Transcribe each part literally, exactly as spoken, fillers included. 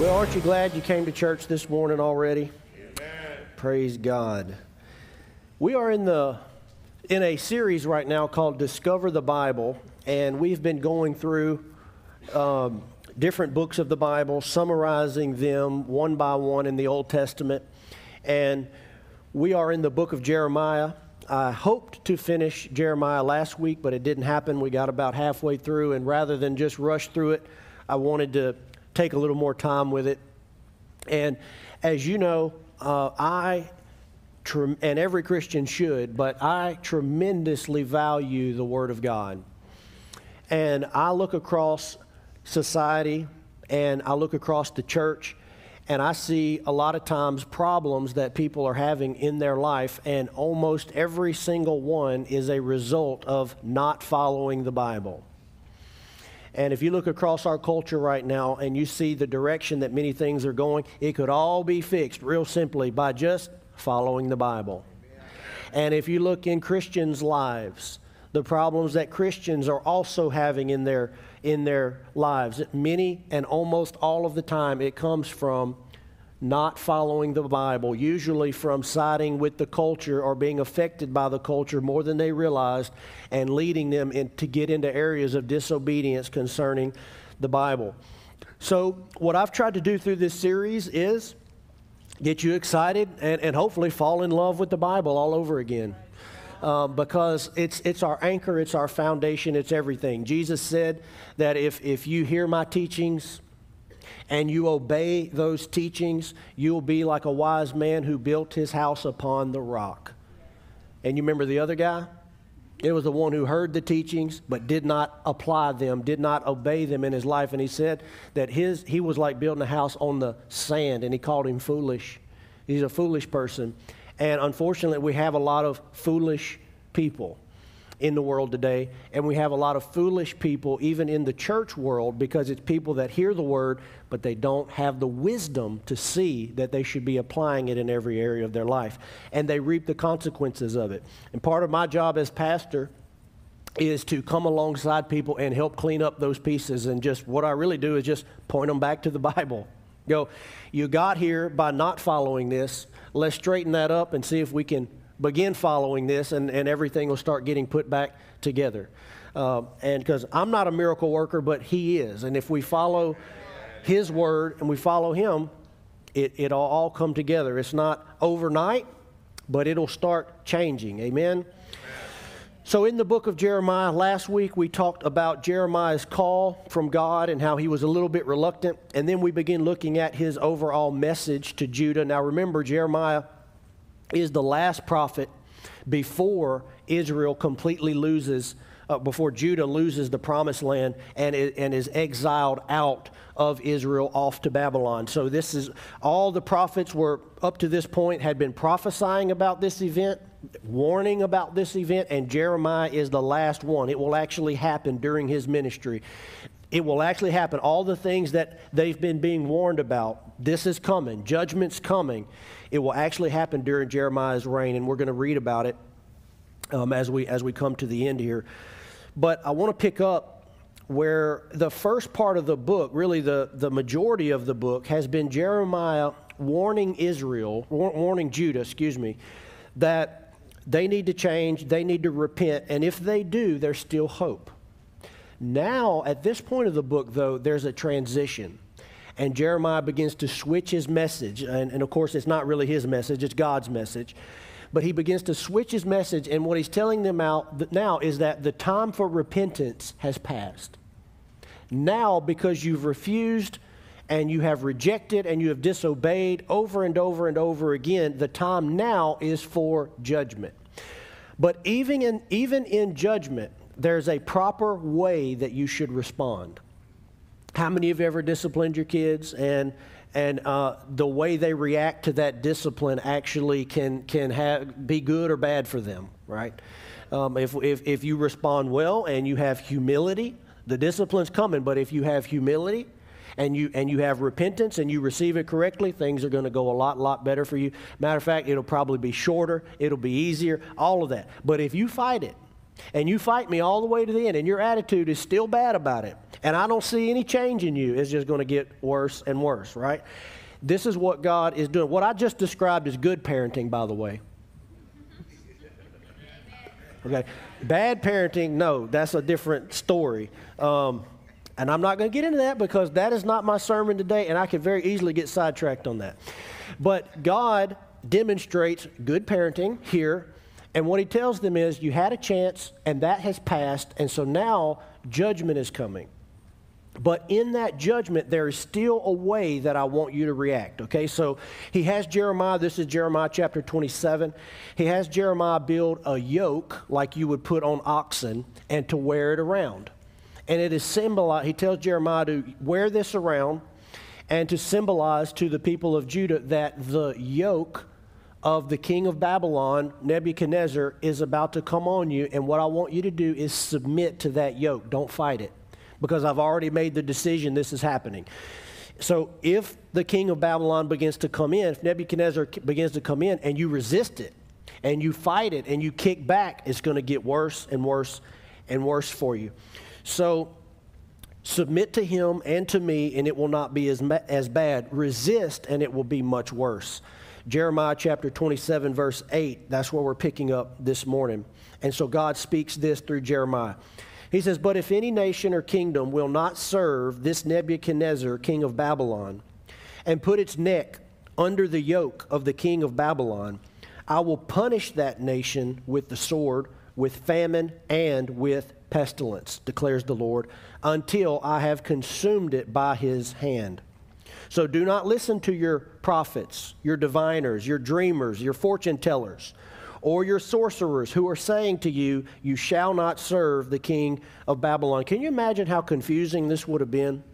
Well, aren't you glad you came to church this morning already? Amen. Praise God. We are in the in a series right now called Discover the Bible, and we've been going through um, different books of the Bible, summarizing them one by one in the Old Testament. And we are in the book of Jeremiah. I hoped to finish Jeremiah last week, but it didn't happen. We got about halfway through, and rather than just rush through it, I wanted to take a little more time with it. And as you know, uh, I, tre- and every Christian should, but I tremendously value the Word of God. And I look across society, and I look across the church, and I see a lot of times problems that people are having in their life, and almost every single one is a result of not following the Bible. And if you look across our culture right now and you see the direction that many things are going, it could all be fixed real simply by just following the Bible. And if you look in Christians' lives, the problems that Christians are also having in their in their lives, many and almost all of the time, it comes from not following the Bible, usually from siding with the culture or being affected by the culture more than they realized, and leading them in, to get into areas of disobedience concerning the Bible. So what I've tried to do through this series is get you excited and, and hopefully fall in love with the Bible all over again. Um, because it's it's our anchor, it's our foundation, it's everything. Jesus said that if, if you hear my teachings and you obey those teachings, you'll be like a wise man who built his house upon the rock. And you remember the other guy? It was the one who heard the teachings but did not apply them, did not obey them in his life. And he said that his he was like building a house on the sand, and he called him foolish. He's a foolish person. And unfortunately, we have a lot of foolish people in the world today, and we have a lot of foolish people even in the church world, because it's people that hear the word, but they don't have the wisdom to see that they should be applying it in every area of their life, and they reap the consequences of it. And part of my job as pastor is to come alongside people and help clean up those pieces, and just what I really do is just point them back to the Bible. Go, you got here by not following this. Let's straighten that up and see if we can begin following this, and, and everything will start getting put back together. Uh, and because I'm not a miracle worker, but he is. And if we follow his word and we follow him, it, it'll all come together. It's not overnight, but it'll start changing. Amen? So in the book of Jeremiah, last week we talked about Jeremiah's call from God and how he was a little bit reluctant. And then we begin looking at his overall message to Judah. Now remember, Jeremiah is the last prophet before Israel completely loses, uh, before Judah loses the promised land and, and is exiled out of Israel off to Babylon. So this is, all the prophets were up to this point had been prophesying about this event, warning about this event, and Jeremiah is the last one. It will actually happen during his ministry. It will actually happen. All the things that they've been being warned about, this is coming, judgment's coming. It will actually happen during Jeremiah's reign, and we're going to read about it um, as we as we come to the end here. But I want to pick up where the first part of the book, really the, the majority of the book, has been Jeremiah warning Israel, warning Judah, excuse me, that they need to change, they need to repent, and if they do, there's still hope. Now, at this point of the book, though, there's a transition. And Jeremiah begins to switch his message. And, and, of course, it's not really his message, it's God's message. But he begins to switch his message, and what he's telling them out now is that the time for repentance has passed. Now, because you've refused and you have rejected and you have disobeyed over and over and over again, the time now is for judgment. But even in, even in judgment, there's a proper way that you should respond. How many of you ever disciplined your kids, and and uh, the way they react to that discipline actually can can have, be good or bad for them, right? Um, if if if you respond well and you have humility, the discipline's coming. But if you have humility and you and you have repentance and you receive it correctly, things are going to go a lot lot better for you. Matter of fact, it'll probably be shorter, it'll be easier, all of that. But if you fight it, and you fight me all the way to the end, and your attitude is still bad about it, And I don't see any change in you. It's just going to get worse and worse, right? This is what God is doing. What I just described is good parenting, by the way. Okay, bad parenting, no, that's a different story. Um, and I'm not going to get into that because that is not my sermon today, and I could very easily get sidetracked on that. But God demonstrates good parenting here, and what he tells them is, you had a chance, and that has passed, and so now judgment is coming. But in that judgment, there is still a way that I want you to react, okay? So he has Jeremiah, this is Jeremiah chapter twenty-seven. He has Jeremiah build a yoke like you would put on oxen and to wear it around. And it is symbolized, he tells Jeremiah to wear this around and to symbolize to the people of Judah that the yoke of the king of Babylon, Nebuchadnezzar, is about to come on you. And what I want you to do is submit to that yoke. Don't fight it. Because I've already made the decision this is happening. So if the king of Babylon begins to come in, if Nebuchadnezzar begins to come in and you resist it, and you fight it, and you kick back, it's going to get worse and worse and worse for you. So submit to him and to me, and it will not be as, as bad. Resist, and it will be much worse. Jeremiah chapter twenty-seven, verse eight, that's where we're picking up this morning. And so God speaks this through Jeremiah. He says, but if any nation or kingdom will not serve this Nebuchadnezzar, king of Babylon, and put its neck under the yoke of the king of Babylon, I will punish that nation with the sword, with famine, and with pestilence, declares the Lord, until I have consumed it by his hand. So do not listen to your prophets, your diviners, your dreamers, your fortune tellers, or your sorcerers who are saying to you, you shall not serve the king of Babylon. Can you imagine how confusing this would have been?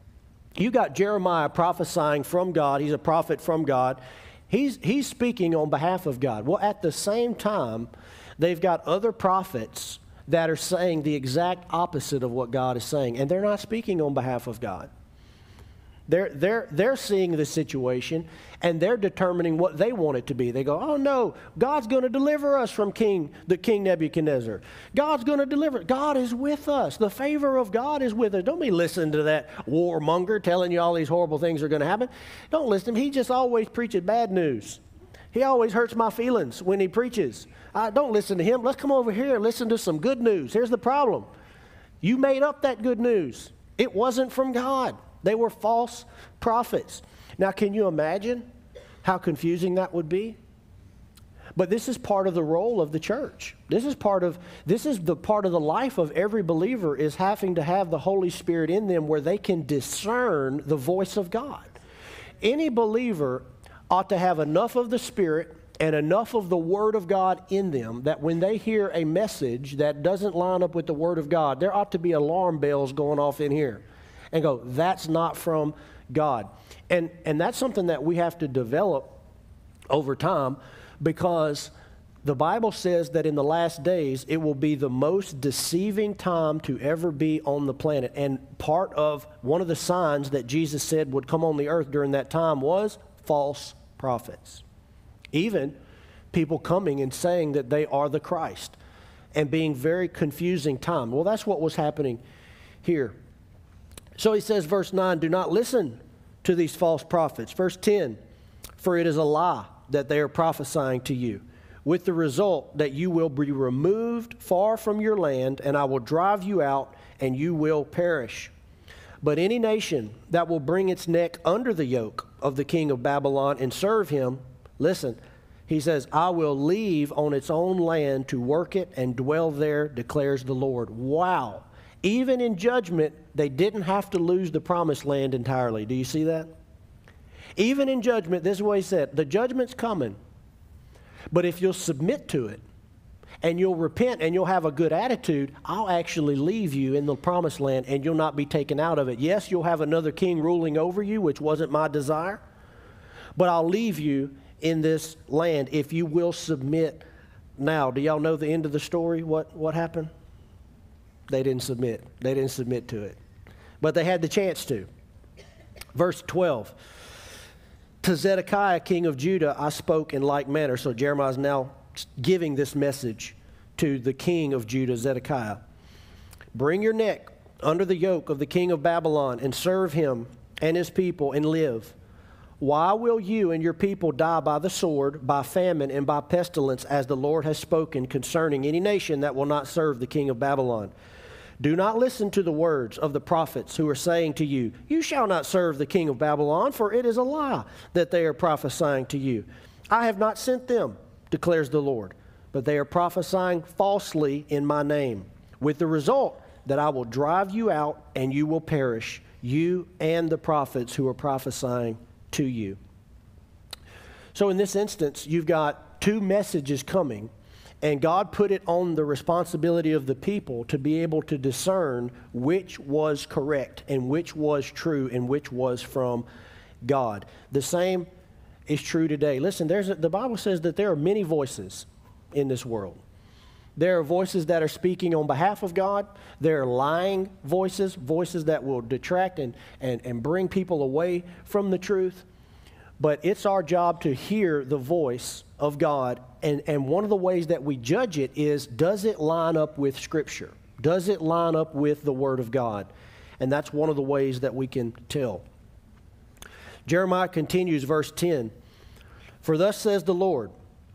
You got Jeremiah prophesying from God. He's a prophet from God. He's, he's speaking on behalf of God. Well, at the same time, they've got other prophets that are saying the exact opposite of what God is saying, and they're not speaking on behalf of God. They're, they're, they're seeing the situation, and they're determining what they want it to be. They go, oh, no, God's going to deliver us from King, the King Nebuchadnezzar. God's going to deliver. God is with us. The favor of God is with us. Don't be listening to that warmonger telling you all these horrible things are going to happen. Don't listen to him. He just always preaches bad news. He always hurts my feelings when he preaches. I, don't listen to him. Let's come over here and listen to some good news. Here's the problem. You made up that good news. It wasn't from God. They were false prophets. Now, can you imagine how confusing that would be? But this is part of the role of the church. This is part of this is the part of the life of every believer, is having to have the Holy Spirit in them where they can discern the voice of God. Any believer ought to have enough of the Spirit and enough of the Word of God in them that when they hear a message that doesn't line up with the Word of God, there ought to be alarm bells going off in here. And go, that's not from God. And, and that's something that we have to develop over time, because the Bible says that in the last days, it will be the most deceiving time to ever be on the planet. And part of one of the signs that Jesus said would come on the earth during that time was false prophets. Even people coming and saying that they are the Christ, and being very confusing time. Well, that's what was happening here. So he says, verse nine, do not listen to these false prophets. Verse ten, for it is a lie that they are prophesying to you, with the result that you will be removed far from your land, and I will drive you out, and you will perish. But any nation that will bring its neck under the yoke of the king of Babylon and serve him, listen, he says, I will leave on its own land to work it and dwell there, declares the Lord. Wow. Even in judgment, they didn't have to lose the promised land entirely. Do you see that? Even in judgment, this is what he said, the judgment's coming. But if you'll submit to it, and you'll repent, and you'll have a good attitude, I'll actually leave you in the promised land, and you'll not be taken out of it. Yes, you'll have another king ruling over you, which wasn't my desire, but I'll leave you in this land if you will submit now. Do y'all know the end of the story? What, what happened? They didn't submit. They didn't submit to it. But they had the chance to. Verse twelve. To Zedekiah, king of Judah, I spoke in like manner. So Jeremiah is now giving this message to the king of Judah, Zedekiah. Bring your neck under the yoke of the king of Babylon and serve him and his people and live. Why will you and your people die by the sword, by famine, and by pestilence, as the Lord has spoken concerning any nation that will not serve the king of Babylon? Do not listen to the words of the prophets who are saying to you, you shall not serve the king of Babylon, for it is a lie that they are prophesying to you. I have not sent them, declares the Lord, but they are prophesying falsely in my name, with the result that I will drive you out and you will perish, you and the prophets who are prophesying to you. So in this instance, you've got two messages coming, and God put it on the responsibility of the people to be able to discern which was correct and which was true and which was from God. The same is true today. Listen, there's a, the Bible says that there are many voices in this world. There are voices that are speaking on behalf of God. There are lying voices, voices that will detract and, and, and bring people away from the truth. But it's our job to hear the voice of God. And, and one of the ways that we judge it is, does it line up with Scripture? Does it line up with the Word of God? And that's one of the ways that we can tell. Jeremiah continues, verse ten. For thus says the Lord,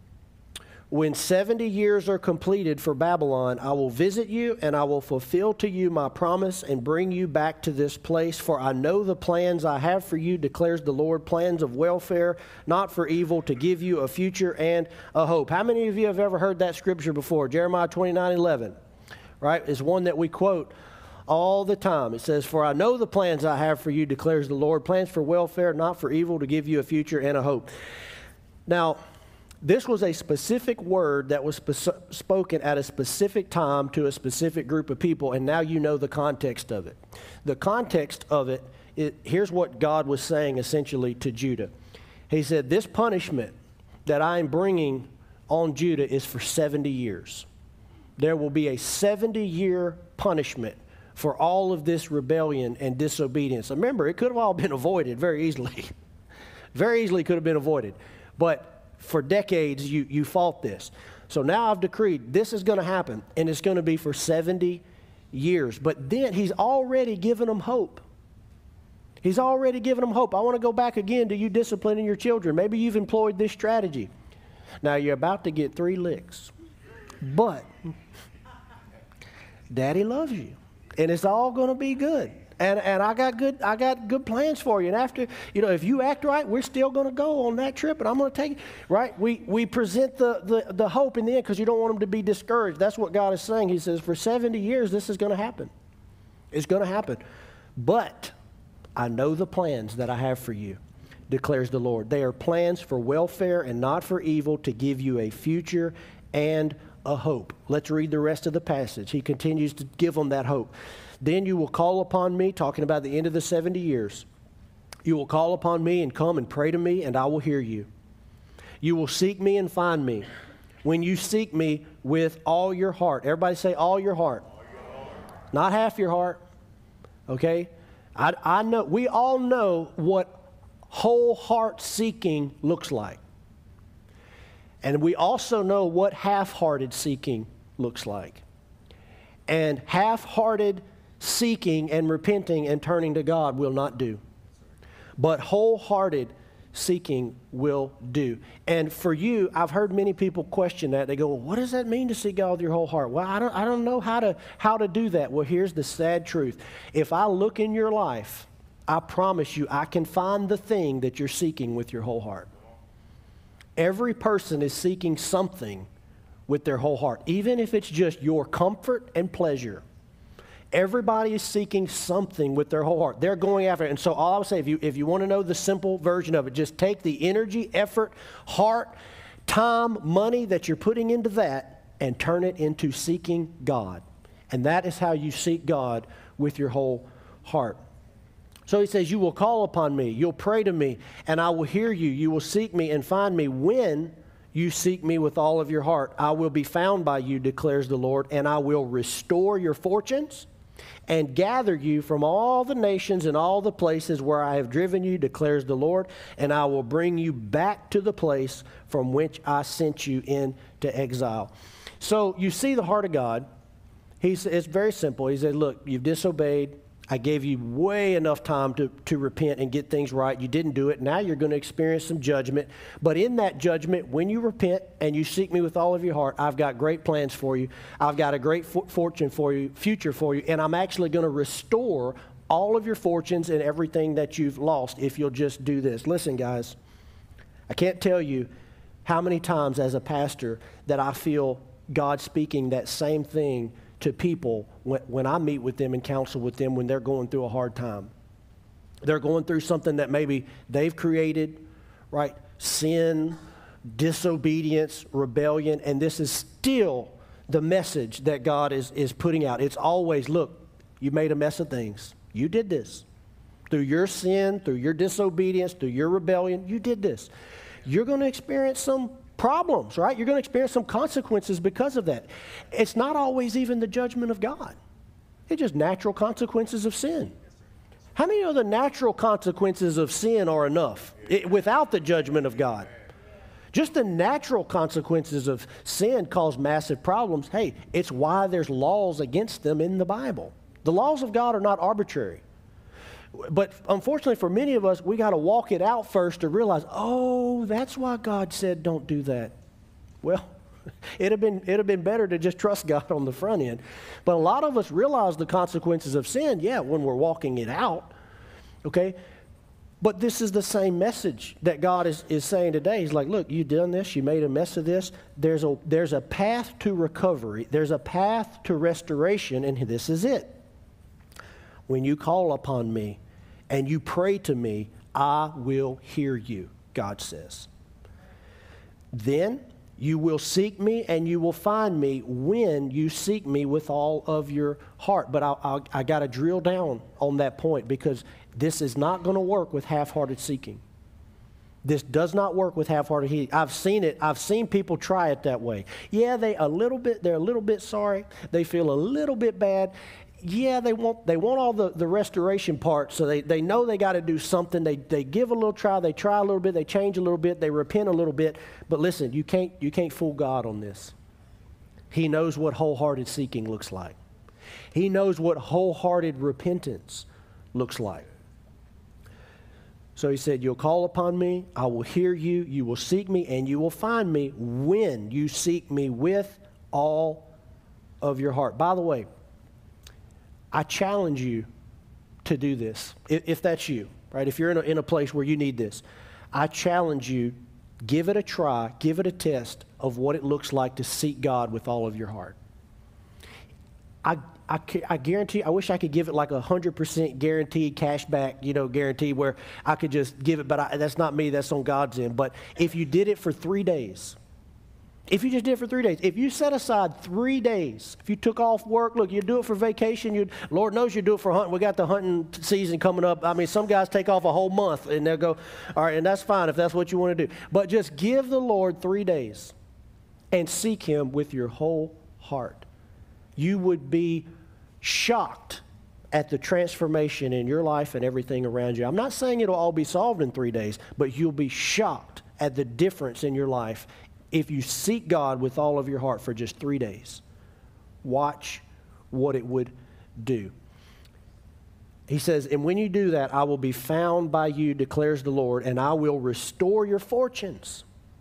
when seventy years are completed for Babylon, I will visit you, and I will fulfill to you my promise and bring you back to this place. For I know the plans I have for you, declares the Lord, plans of welfare, not for evil, to give you a future and a hope. How many of you have ever heard that scripture before? Jeremiah twenty-nine eleven, right, is one that we quote all the time. It says, for I know the plans I have for you, declares the Lord, plans for welfare, not for evil, to give you a future and a hope. Now, this was a specific word that was spe- spoken at a specific time to a specific group of people, and now you know the context of it. The context of it, it here's what God was saying essentially to Judah. He said, this punishment that I am bringing on Judah is for seventy years. There will be a seventy-year punishment for all of this rebellion and disobedience. Remember, it could have all been avoided very easily. Very easily could have been avoided. But for decades, you, you fought this. So now I've decreed this is going to happen, and it's going to be for seventy years. But then he's already given them hope. He's already given them hope. I want to go back again to you disciplining your children. Maybe you've employed this strategy. Now you're about to get three licks. But Daddy loves you, and it's all going to be good. And and I got good I got good plans for you. And after, you know, if you act right, we're still going to go on that trip, and I'm going to take it, right? We we present the, the, the hope in the end because you don't want them to be discouraged. That's what God is saying. He says, for seventy years, this is going to happen. It's going to happen. But I know the plans that I have for you, declares the Lord. They are plans for welfare and not for evil, to give you a future and a hope. Let's read the rest of the passage. He continues to give them that hope. Then you will call upon me, talking about the end of the seventy years. You will call upon me and come and pray to me, and I will hear you. You will seek me and find me when you seek me with all your heart. Everybody say all your heart. All your heart. Not half your heart. Okay? I, I know, we all know what whole heart seeking looks like. And we also know what half-hearted seeking looks like. And half-hearted seeking and repenting and turning to God will not do. But wholehearted seeking will do. And for you, I've heard many people question that. They go, well, what does that mean to seek God with your whole heart? Well, I don't, I don't know how to, how to do that. Well, here's the sad truth. If I look in your life, I promise you I can find the thing that you're seeking with your whole heart. Every person is seeking something with their whole heart, even if it's just your comfort and pleasure. Everybody is seeking something with their whole heart. They're going after it. And so all I would say, if you, if you want to know the simple version of it, just take the energy, effort, heart, time, money that you're putting into that and turn it into seeking God. And that is how you seek God with your whole heart. So he says, you will call upon me, you'll pray to me, and I will hear you. You will seek me and find me when you seek me with all of your heart. I will be found by you, declares the Lord, and I will restore your fortunes and gather you from all the nations and all the places where I have driven you, declares the Lord, and I will bring you back to the place from which I sent you into exile. So you see the heart of God. He's, it's very simple. He said, look, you've disobeyed. I gave you way enough time to, to repent and get things right. You didn't do it. Now you're going to experience some judgment. But in that judgment, when you repent and you seek me with all of your heart, I've got great plans for you. I've got a great for- fortune for you, future for you, and I'm actually going to restore all of your fortunes and everything that you've lost if you'll just do this. Listen, guys, I can't tell you how many times as a pastor that I feel God speaking that same thing to people when, when I meet with them and counsel with them when they're going through a hard time. They're going through something that maybe they've created, right? Sin, disobedience, rebellion, and this is still the message that God is, is putting out. It's always, look, you made a mess of things. You did this. Through your sin, through your disobedience, through your rebellion, you did this. You're going to experience some problems, right? You're going to experience some consequences because of that. It's not always even the judgment of God. It's just natural consequences of sin. How many of the natural consequences of sin are enough it, without the judgment of God? Just the natural consequences of sin cause massive problems. Hey, it's why there's laws against them in the Bible. The laws of God are not arbitrary. But unfortunately for many of us, we got to walk it out first to realize, oh, that's why God said don't do that. Well, it'd have been, it'd have been better to just trust God on the front end. But a lot of us realize the consequences of sin, yeah, when we're walking it out, okay? But this is the same message that God is, is saying today. He's like, look, you've done this, you made a mess of this. There's a, there's a path to recovery. There's a path to restoration, and this is it. When you call upon me and you pray to me, I will hear you, God says. Then you will seek me and you will find me when you seek me with all of your heart. But I, I, I got to drill down on that point because this is not going to work with half-hearted seeking. This does not work with half-hearted healing. I've seen it. I've seen people try it that way. Yeah, they a little bit. They're a little bit sorry. They feel a little bit bad. Yeah, they want they want all the, the restoration part, so they, they know they got to do something. They they give a little try, they try a little bit, they change a little bit, they repent a little bit. But listen, you can't you can't fool God on this. He knows what wholehearted seeking looks like. He knows what wholehearted repentance looks like. So he said, you'll call upon me, I will hear you, you will seek me, and you will find me when you seek me with all of your heart. By the way, I challenge you to do this, if, if that's you, right? If you're in a, in a place where you need this, I challenge you, give it a try, give it a test of what it looks like to seek God with all of your heart. I, I, I guarantee, I wish I could give it like a one hundred percent guaranteed cash back, you know, guarantee where I could just give it, but I, that's not me, that's on God's end. But if you did it for three days, If you just did it for three days, if you set aside three days, if you took off work, look, you do it for vacation, you Lord knows you do it for hunting. We got the hunting season coming up. I mean, some guys take off a whole month and they'll go, all right, and that's fine if that's what you want to do. But just give the Lord three days and seek him with your whole heart. You would be shocked at the transformation in your life and everything around you. I'm not saying it'll all be solved in three days, but you'll be shocked at the difference in your life if you seek God with all of your heart for just three days. Watch what it would do. He says, and when you do that, I will be found by you, declares the Lord, and I will restore your fortunes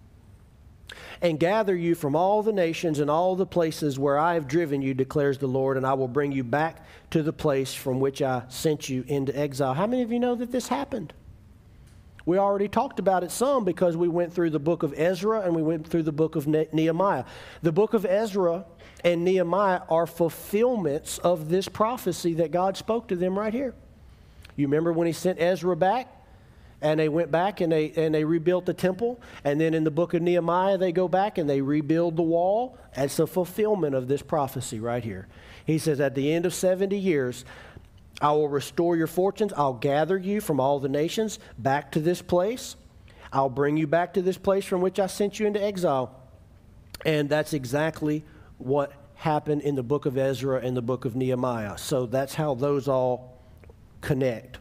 and gather you from all the nations and all the places where I have driven you, declares the Lord, and I will bring you back to the place from which I sent you into exile. How many of you know that this happened? We already talked about it some because we went through the book of Ezra and we went through the book of ne- Nehemiah. The book of Ezra and Nehemiah are fulfillments of this prophecy that God spoke to them right here. You remember when he sent Ezra back and they went back and they, and they rebuilt the temple, and then in the book of Nehemiah they go back and they rebuild the wall. That's a fulfillment of this prophecy right here. He says at the end of seventy years, I will restore your fortunes. I'll gather you from all the nations back to this place. I'll bring you back to this place from which I sent you into exile. And that's exactly what happened in the book of Ezra and the book of Nehemiah. So that's how those all connect.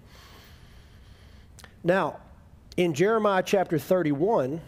Now, in Jeremiah chapter thirty-one,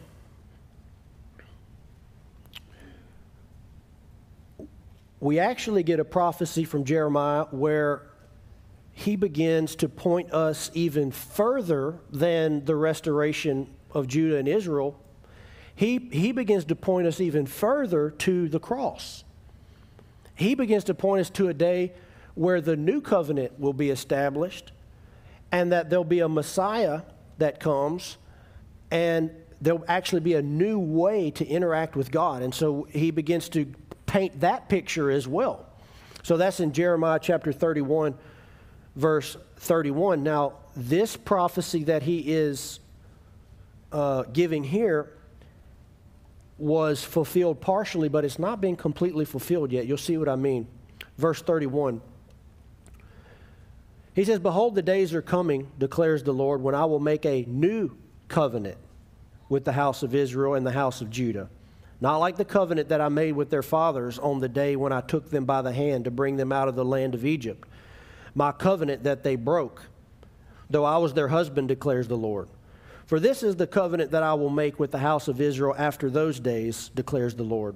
we actually get a prophecy from Jeremiah where he begins to point us even further than the restoration of Judah and Israel. He, he begins to point us even further to the cross. He begins to point us to a day where the new covenant will be established and that there'll be a Messiah that comes and there'll actually be a new way to interact with God. And so he begins to paint that picture as well. So that's in Jeremiah chapter thirty-one, verse thirty-one. Now, this prophecy that he is uh, giving here was fulfilled partially, but it's not been completely fulfilled yet. You'll see what I mean. Verse thirty-one. He says, "Behold, the days are coming, declares the Lord, when I will make a new covenant with the house of Israel and the house of Judah. Not like the covenant that I made with their fathers on the day when I took them by the hand to bring them out of the land of Egypt. My covenant that they broke, though I was their husband, declares the Lord. For this is the covenant that I will make with the house of Israel after those days, declares the Lord.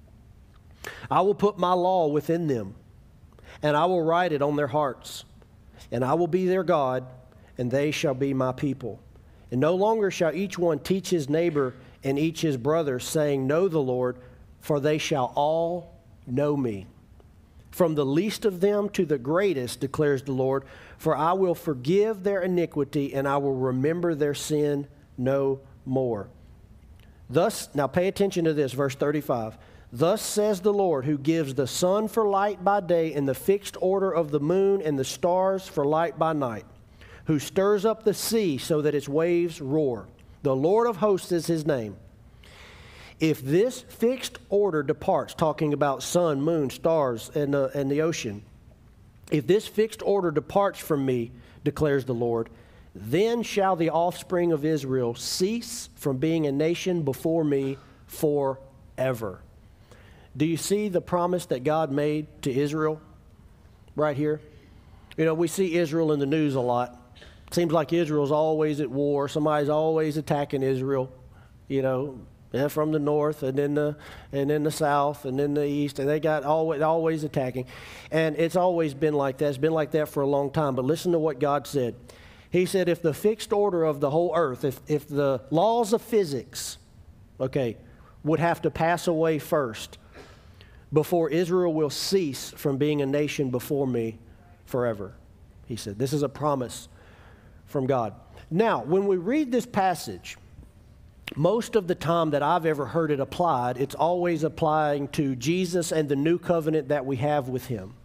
I will put my law within them, and I will write it on their hearts. And I will be their God, and they shall be my people. And no longer shall each one teach his neighbor and each his brother, saying, Know the Lord, for they shall all know me. From the least of them to the greatest, declares the Lord, for I will forgive their iniquity, and I will remember their sin no more. Thus, now pay attention to this, verse thirty-five. Thus says the Lord, who gives the sun for light by day and the fixed order of the moon and the stars for light by night, who stirs up the sea so that its waves roar. The Lord of hosts is his name. If this fixed order departs, talking about sun, moon, stars, and the, and the ocean, if this fixed order departs from me, declares the Lord, then shall the offspring of Israel cease from being a nation before me forever. Do you see the promise that God made to Israel right here? You know, we see Israel in the news a lot. Seems like Israel's always at war. Somebody's always attacking Israel, you know, from the north and then the and then the south and then the east, and they got always always attacking. And it's always been like that. It's been like that for a long time. But listen to what God said. He said, if the fixed order of the whole earth, if if the laws of physics, okay, would have to pass away first before Israel will cease from being a nation before me forever. He said, this is a promise from God. Now, when we read this passage, most of the time that I've ever heard it applied, it's always applying to Jesus and the new covenant that we have with him.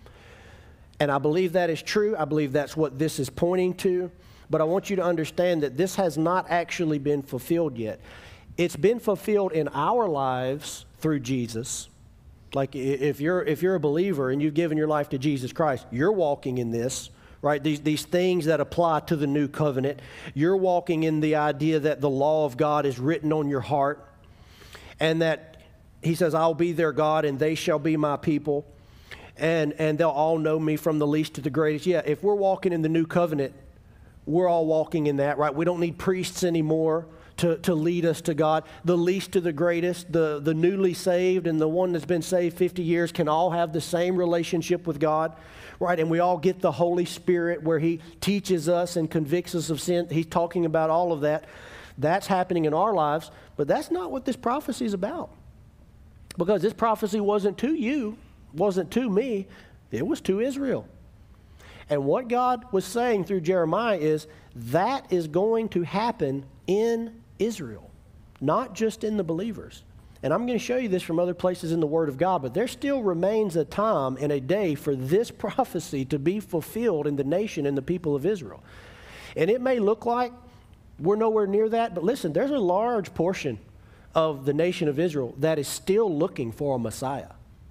And I believe that is true. I believe that's what this is pointing to. But I want you to understand that this has not actually been fulfilled yet. It's been fulfilled in our lives through Jesus. Like if you're if you're a believer and you've given your life to Jesus Christ, you're walking in this, right? These these things that apply to the new covenant. You're walking in the idea that the law of God is written on your heart, and that he says, I'll be their God and they shall be my people, and and they'll all know me from the least to the greatest. Yeah, if we're walking in the new covenant, we're all walking in that, right? We don't need priests anymore to, to lead us to God. The least to the greatest, the, the newly saved and the one that's been saved fifty years can all have the same relationship with God, right? And we all get the Holy Spirit where he teaches us and convicts us of sin. He's talking about all of that. That's happening in our lives, but that's not what this prophecy is about. Because this prophecy wasn't to you, wasn't to me, it was to Israel. And what God was saying through Jeremiah is that is going to happen in Israel, not just in the believers. And I'm going to show you this from other places in the Word of God, but there still remains a time and a day for this prophecy to be fulfilled in the nation and the people of Israel. And it may look like we're nowhere near that, but listen, there's a large portion of the nation of Israel that is still looking for a Messiah.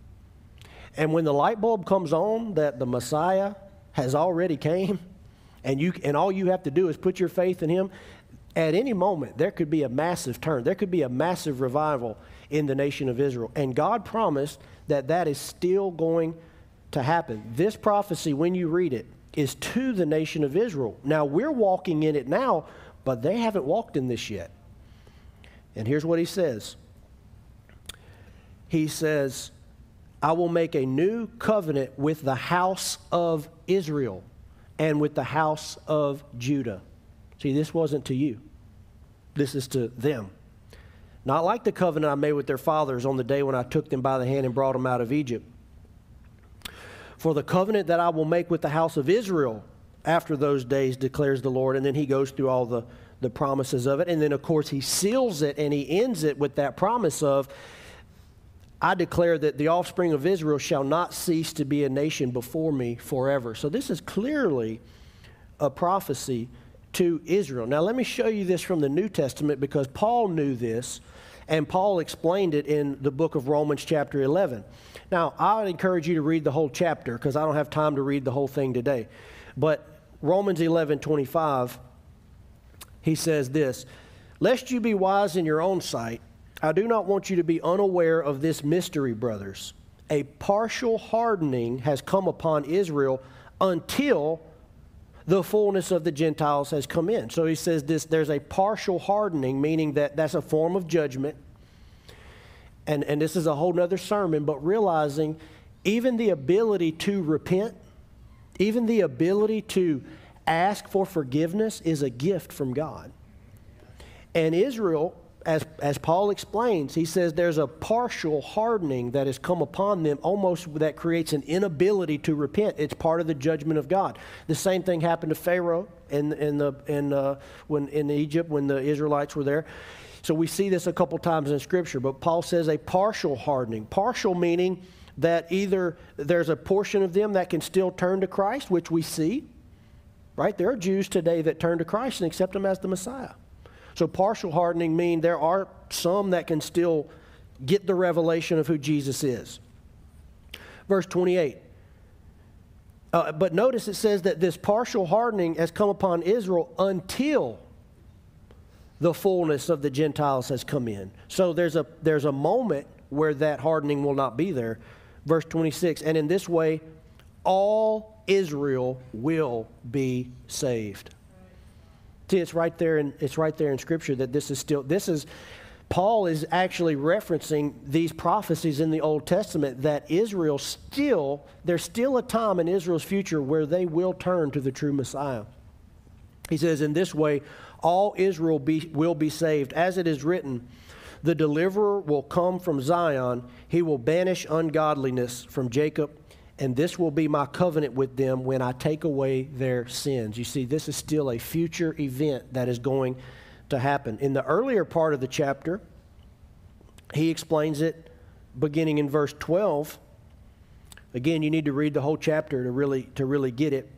And when the light bulb comes on that the Messiah has already came, and you and all you have to do is put your faith in him, at any moment there could be a massive turn. There could be a massive revival in the nation of Israel. And God promised that that is still going to happen. This prophecy, when you read it, is to the nation of Israel. Now, we're walking in it now, but they haven't walked in this yet. And here's what he says. He says, I will make a new covenant with the house of Israel and with the house of Judah. See, this wasn't to you. This is to them. Not like the covenant I made with their fathers on the day when I took them by the hand and brought them out of Egypt. For the covenant that I will make with the house of Israel after those days, declares the Lord. And then he goes through all the, the promises of it. And then, of course, he seals it and he ends it with that promise of, I declare that the offspring of Israel shall not cease to be a nation before me forever. So this is clearly a prophecy to Israel. Now, let me show you this from the New Testament, because Paul knew this, and Paul explained it in the book of Romans chapter eleven. Now, I would encourage you to read the whole chapter, because I don't have time to read the whole thing today. But Romans eleven twenty-five, he says this, lest you be wise in your own sight, I do not want you to be unaware of this mystery, brothers. A partial hardening has come upon Israel until the fullness of the Gentiles has come in. So he says this, there's a partial hardening, meaning that that's a form of judgment. And, and this is a whole nother sermon, but realizing even the ability to repent, even the ability to ask for forgiveness is a gift from God. And Israel, as, as Paul explains, he says there's a partial hardening that has come upon them, almost that creates an inability to repent. It's part of the judgment of God. The same thing happened to Pharaoh in, in, the, in, uh, when, in Egypt when the Israelites were there. So we see this a couple times in Scripture, but Paul says a partial hardening. Partial meaning that either there's a portion of them that can still turn to Christ, which we see, right? There are Jews today that turn to Christ and accept Him as the Messiah. So partial hardening means there are some that can still get the revelation of who Jesus is. Verse twenty-eight. Uh, but notice it says that this partial hardening has come upon Israel until the fullness of the Gentiles has come in. So there's a, there's a moment where that hardening will not be there. Verse twenty-six, and in this way, all Israel will be saved. See, it's right there in, it's right there in Scripture that this is still, this is, Paul is actually referencing these prophecies in the Old Testament that Israel still, there's still a time in Israel's future where they will turn to the true Messiah. He says, in this way, all Israel be, will be saved. As it is written, the deliverer will come from Zion. He will banish ungodliness from Jacob, and this will be my covenant with them when I take away their sins. You see, this is still a future event that is going to happen. In the earlier part of the chapter, he explains it beginning in verse twelve. Again, you need to read the whole chapter to really, to really get it.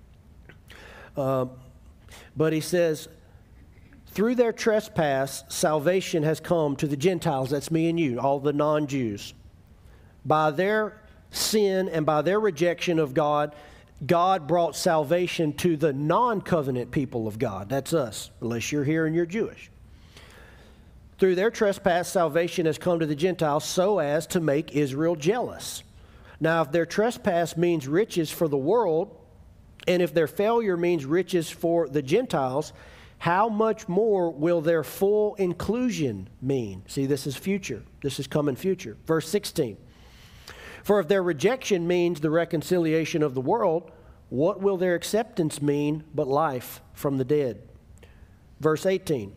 Uh, but he says, through their trespass, salvation has come to the Gentiles. That's me and you, all the non-Jews. By their sin and by their rejection of God, God brought salvation to the non-covenant people of God. That's us, unless you're here and you're Jewish. Through their trespass, salvation has come to the Gentiles so as to make Israel jealous. Now, if their trespass means riches for the world, and if their failure means riches for the Gentiles, how much more will their full inclusion mean? See, this is future. This is coming future. Verse sixteen. For if their rejection means the reconciliation of the world, what will their acceptance mean but life from the dead? Verse eighteen.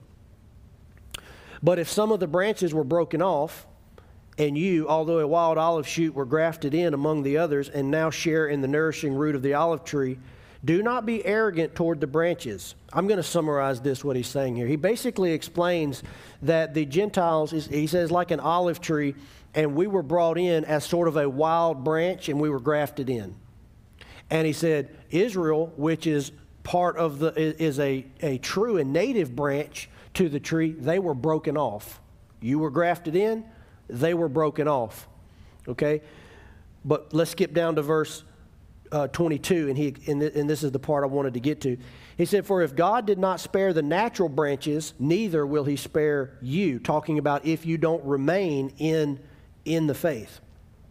But if some of the branches were broken off, and you, although a wild olive shoot, were grafted in among the others, and now share in the nourishing root of the olive tree, do not be arrogant toward the branches. I'm going to summarize this, what he's saying here. He basically explains that the Gentiles, he says, like an olive tree, and we were brought in as sort of a wild branch, and we were grafted in. And he said, Israel, which is part of the, is a, a true and native branch to the tree, they were broken off. You were grafted in, they were broken off. Okay? But let's skip down to verse Uh, twenty-two, and, he, and, th- and this is the part I wanted to get to. He said, for if God did not spare the natural branches, neither will He spare you, talking about if you don't remain in, in the faith.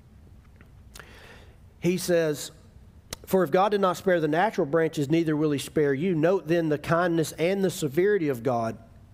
He says, for if God did not spare the natural branches, neither will He spare you. Note then the kindness and the severity of God.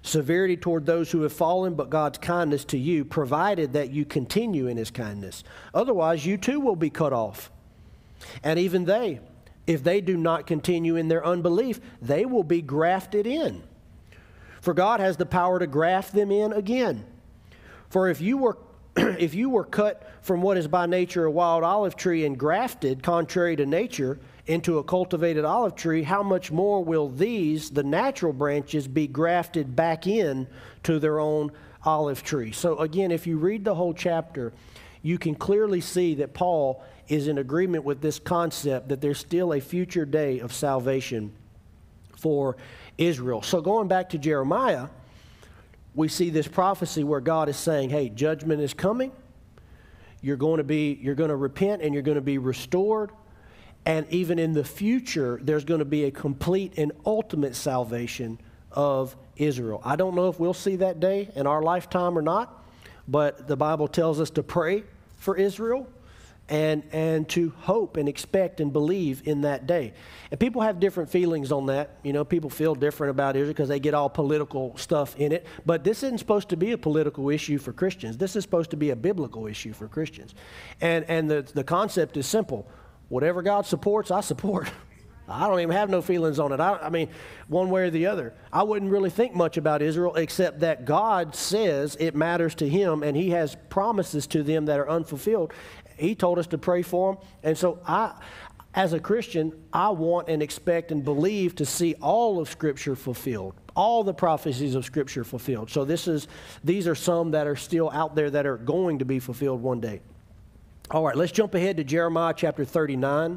severity toward those who have fallen, but God's kindness to you, provided that you continue in his kindness. Otherwise, you too will be cut off. And even they, if they do not continue in their unbelief, they will be grafted in. For God has the power to graft them in again. For if you were if you were cut from what is by nature a wild olive tree and grafted, contrary to nature, into a cultivated olive tree, how much more will these, the natural branches, be grafted back in to their own olive tree? So again, if you read the whole chapter, you can clearly see that Paul is in agreement with this concept that there's still a future day of salvation for Israel. So going back to Jeremiah, we see this prophecy where God is saying, hey, judgment is coming. You're going to be, you're going to repent and you're going to be restored. And even in the future, there's going to be a complete and ultimate salvation of Israel. I don't know if we'll see that day in our lifetime or not, but the Bible tells us to pray for Israel and, and to hope and expect and believe in that day. And people have different feelings on that. You know, people feel different about Israel because they get all political stuff in it. But this isn't supposed to be a political issue for Christians. This is supposed to be a biblical issue for Christians. And, and the, the concept is simple. Whatever God supports, I support. I don't even have no feelings on it. I, I mean, one way or the other. I wouldn't really think much about Israel except that God says it matters to him and he has promises to them that are unfulfilled. He told us to pray for them. And so I, as a Christian, I want and expect and believe to see all of Scripture fulfilled, all the prophecies of Scripture fulfilled. So this is, these are some that are still out there that are going to be fulfilled one day. All right, let's jump ahead to Jeremiah chapter thirty-nine.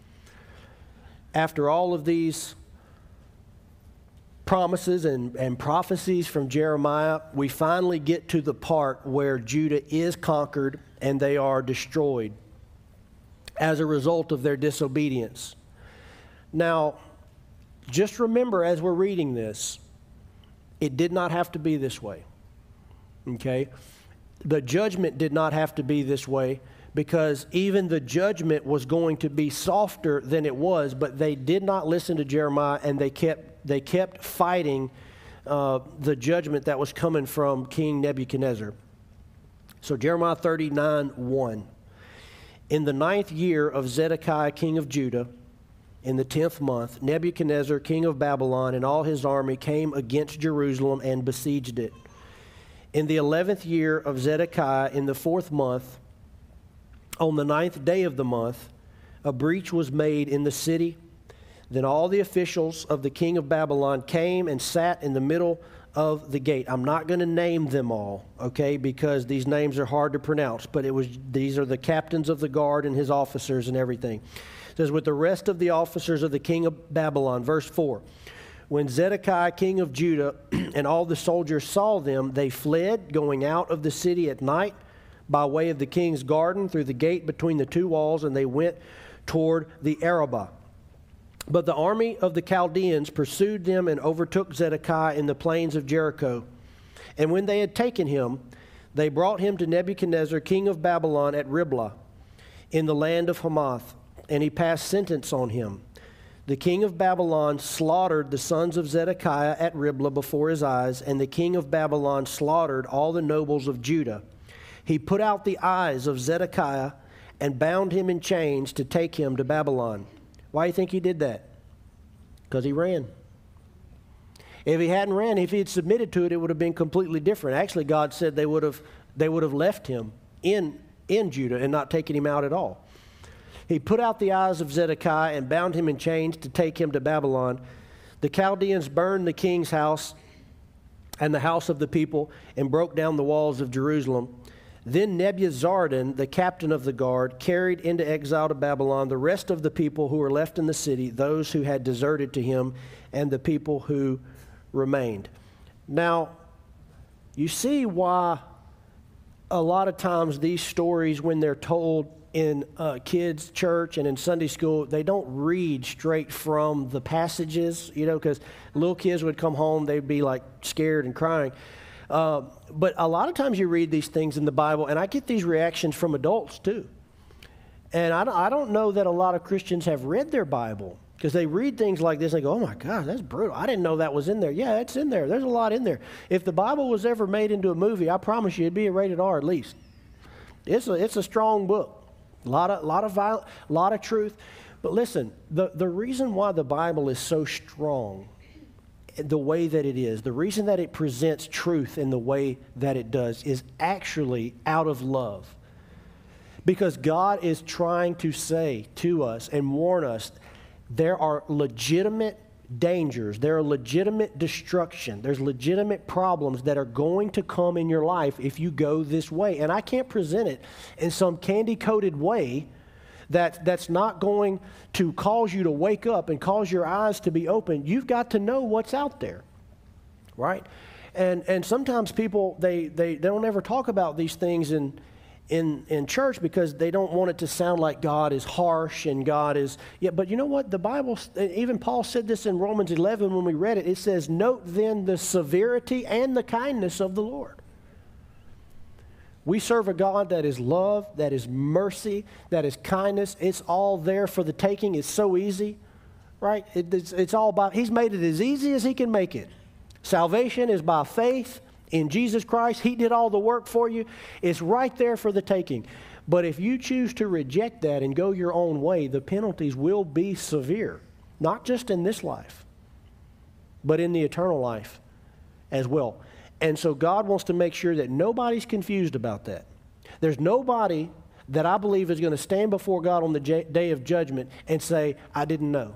After all of these promises and, and prophecies from Jeremiah, we finally get to the part where Judah is conquered and they are destroyed as a result of their disobedience. Now, just remember as we're reading this, it did not have to be this way. Okay? The judgment did not have to be this way, because even the judgment was going to be softer than it was, but they did not listen to Jeremiah, and they kept they kept fighting uh, the judgment that was coming from King Nebuchadnezzar. So Jeremiah thirty-nine one. In the ninth year of Zedekiah king of Judah, in the tenth month, Nebuchadnezzar king of Babylon and all his army came against Jerusalem and besieged it. In the eleventh year of Zedekiah, in the fourth month, on the ninth day of the month, a breach was made in the city. Then all the officials of the king of Babylon came and sat in the middle of the gate. I'm not going to name them all, okay, because these names are hard to pronounce, but it was these are the captains of the guard and his officers and everything. It says, with the rest of the officers of the king of Babylon, verse four, when Zedekiah king of Judah and all the soldiers saw them, they fled, going out of the city at night, by way of the king's garden through the gate between the two walls, and they went toward the Arabah. But the army of the Chaldeans pursued them and overtook Zedekiah in the plains of Jericho. And when they had taken him, they brought him to Nebuchadnezzar, king of Babylon, at Riblah, in the land of Hamath, and he passed sentence on him. The king of Babylon slaughtered the sons of Zedekiah at Riblah before his eyes, and the king of Babylon slaughtered all the nobles of Judah. He put out the eyes of Zedekiah and bound him in chains to take him to Babylon. Why do you think he did that? Because he ran. If he hadn't ran, if he had submitted to it, it would have been completely different. Actually, God said they would have they would have left him in, in Judah and not taken him out at all. He put out the eyes of Zedekiah and bound him in chains to take him to Babylon. The Chaldeans burned the king's house and the house of the people and broke down the walls of Jerusalem. Then Nebuzaradan, the captain of the guard, carried into exile to Babylon the rest of the people who were left in the city, those who had deserted to him, and the people who remained. Now, you see why a lot of times these stories, when they're told in uh, kids' church and in Sunday school, they don't read straight from the passages, you know, because little kids would come home, they'd be like scared and crying. Uh, but a lot of times you read these things in the Bible, and I get these reactions from adults too. And I don't, I don't know that a lot of Christians have read their Bible Because they read things like this and they go, oh my God, that's brutal. I didn't know that was in there. Yeah, it's in there. There's a lot in there. If the Bible was ever made into a movie, I promise you it'd be a rated R at least. It's a, it's a strong book. A lot of, lot of violence, a lot of truth. But listen, the, the reason why the Bible is so strong the way that it is, the reason that it presents truth in the way that it does is actually out of love. Because God is trying to say to us and warn us, there are legitimate dangers, there are legitimate destruction, there's legitimate problems that are going to come in your life if you go this way. And I can't present it in some candy-coated way that, that's not going to cause you to wake up and cause your eyes to be open. You've got to know what's out there, right? And and sometimes people, they, they, they don't ever talk about these things in In, in church because they don't want it to sound like God is harsh and God is, yeah, but you know what? The Bible, even Paul said this in Romans eleven when we read it. It says, note then the severity and the kindness of the Lord. We serve a God that is love, that is mercy, that is kindness. It's all there for the taking. It's so easy, right? It, it's, it's all about, he's made it as easy as he can make it. Salvation is by faith in Jesus Christ. He did all the work for you. It's right there for the taking. But if you choose to reject that and go your own way, the penalties will be severe. Not just in this life, but in the eternal life as well. And so God wants to make sure that nobody's confused about that. There's nobody that I believe is going to stand before God on the j- day of judgment and say, I didn't know.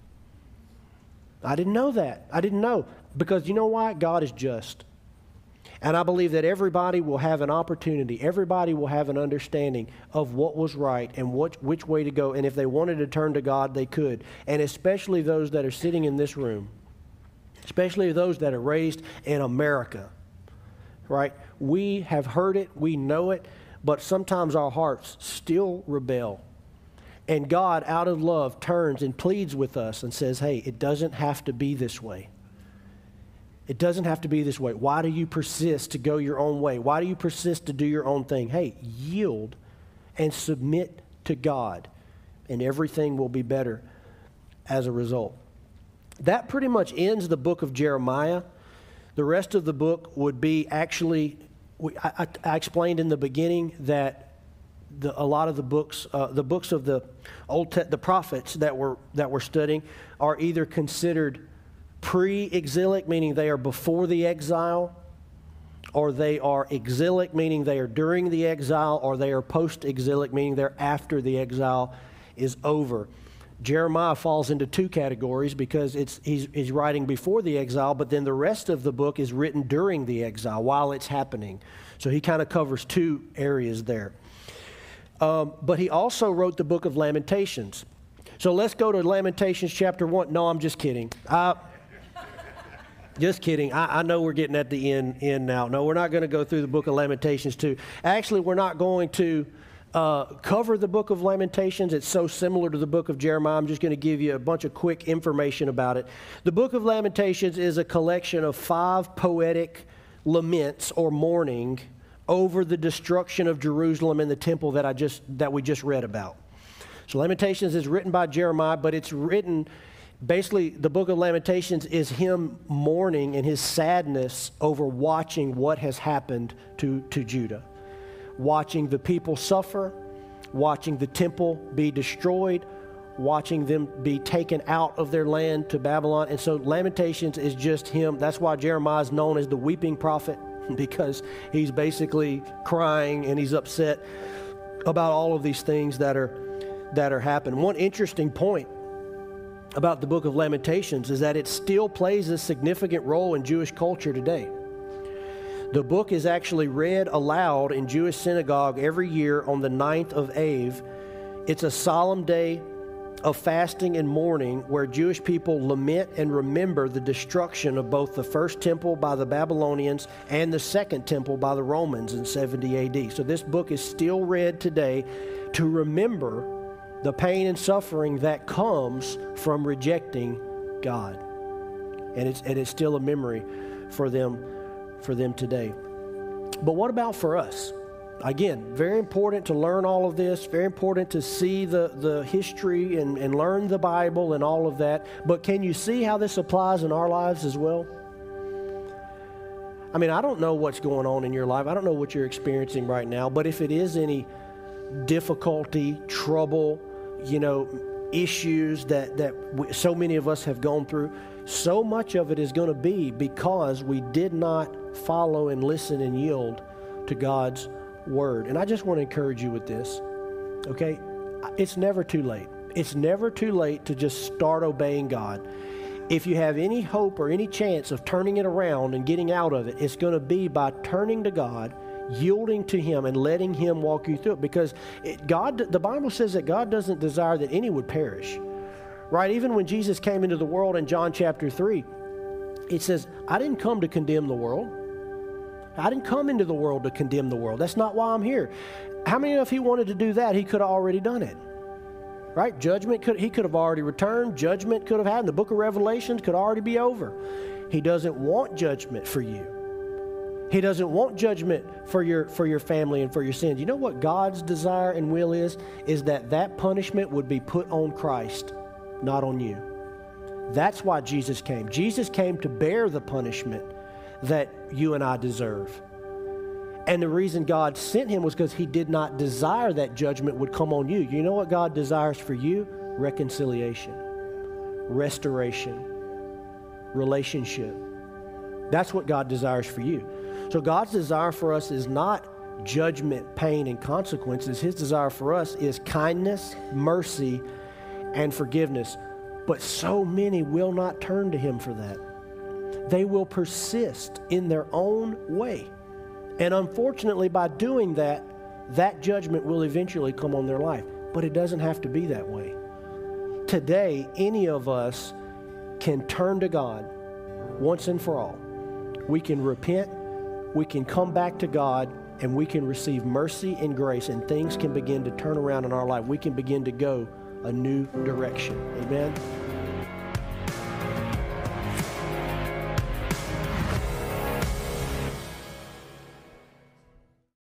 I didn't know that. I didn't know. Because you know why? God is just. And I believe that everybody will have an opportunity. Everybody will have an understanding of what was right and what, which way to go. And if they wanted to turn to God, they could. And especially those that are sitting in this room, especially those that are raised in America, right? We have heard it, we know it, but sometimes our hearts still rebel. And God, out of love, turns and pleads with us and says, hey, it doesn't have to be this way. It doesn't have to be this way. Why do you persist to go your own way? Why do you persist to do your own thing? Hey, yield and submit to God, and everything will be better as a result. That pretty much ends the book of Jeremiah. The rest of the book would be actually, I, I explained in the beginning that the, a lot of the books, uh, the books of the Old Te- the prophets that we're that we're studying are either considered pre-exilic, meaning they are before the exile, or they are exilic, meaning they are during the exile, or they are post-exilic, meaning they're after the exile is over. Jeremiah falls into two categories because it's he's, he's writing before the exile, but then the rest of the book is written during the exile while it's happening. So he kind of covers two areas there. Um, but he also wrote the book of Lamentations. So let's go to Lamentations chapter one. No, I'm just kidding. Uh, Just kidding. I, I know we're getting at the end, end now. No, we're not going to go through the book of Lamentations two. Actually, we're not going to uh, cover the book of Lamentations. It's so similar to the book of Jeremiah. I'm just going to give you a bunch of quick information about it. The book of Lamentations is a collection of five poetic laments or mourning over the destruction of Jerusalem and the temple that I just that we just read about. So Lamentations is written by Jeremiah, but it's written... Basically, the book of Lamentations is him mourning and his sadness over watching what has happened to, to Judah. Watching the people suffer, watching the temple be destroyed, watching them be taken out of their land to Babylon. And so Lamentations is just him. That's why Jeremiah is known as the weeping prophet, because he's basically crying and he's upset about all of these things that are, that are happening. One interesting point about the book of Lamentations is that it still plays a significant role in Jewish culture today. The book is actually read aloud in Jewish synagogue every year on the ninth of Av. It's a solemn day of fasting and mourning where Jewish people lament and remember the destruction of both the first temple by the Babylonians and the second temple by the Romans in seventy A D. So this book is still read today to remember the pain and suffering that comes from rejecting God. And it's and it's still a memory for them for them today. But what about for us? Again, very important to learn all of this, very important to see the, the history and, and learn the Bible and all of that. But can you see how this applies in our lives as well? I mean, I don't know what's going on in your life. I don't know what you're experiencing right now. But if it is any difficulty, trouble, you know, issues that, that we, so many of us have gone through, so much of it is going to be because we did not follow and listen and yield to God's word. And I just want to encourage you with this, okay? It's never too late. It's never too late to just start obeying God. If you have any hope or any chance of turning it around and getting out of it, it's going to be by turning to God, yielding to Him, and letting Him walk you through it. Because it, God, the Bible says that God doesn't desire that any would perish, right? Even when Jesus came into the world in John chapter three, it says, I didn't come to condemn the world. I didn't come into the world to condemn the world. That's not why I'm here. How many, if He wanted to do that, He could have already done it? Right? Judgment, could He could have already returned. Judgment could have happened. The book of Revelation could already be over. He doesn't want judgment for you. He doesn't want judgment for your for your family and for your sins. You know what God's desire and will is? Is that that punishment would be put on Christ, not on you. That's why Jesus came. Jesus came to bear the punishment that you and I deserve. And the reason God sent Him was because He did not desire that judgment would come on you. You know what God desires for you? Reconciliation, restoration, relationship. That's what God desires for you. So God's desire for us is not judgment, pain, and consequences. His desire for us is kindness, mercy, and forgiveness. But so many will not turn to Him for that. They will persist in their own way. And unfortunately, by doing that, that judgment will eventually come on their life. But it doesn't have to be that way. Today, any of us can turn to God once and for all. We can repent, we can come back to God, and we can receive mercy and grace, and things can begin to turn around in our life. We can begin to go a new direction. Amen?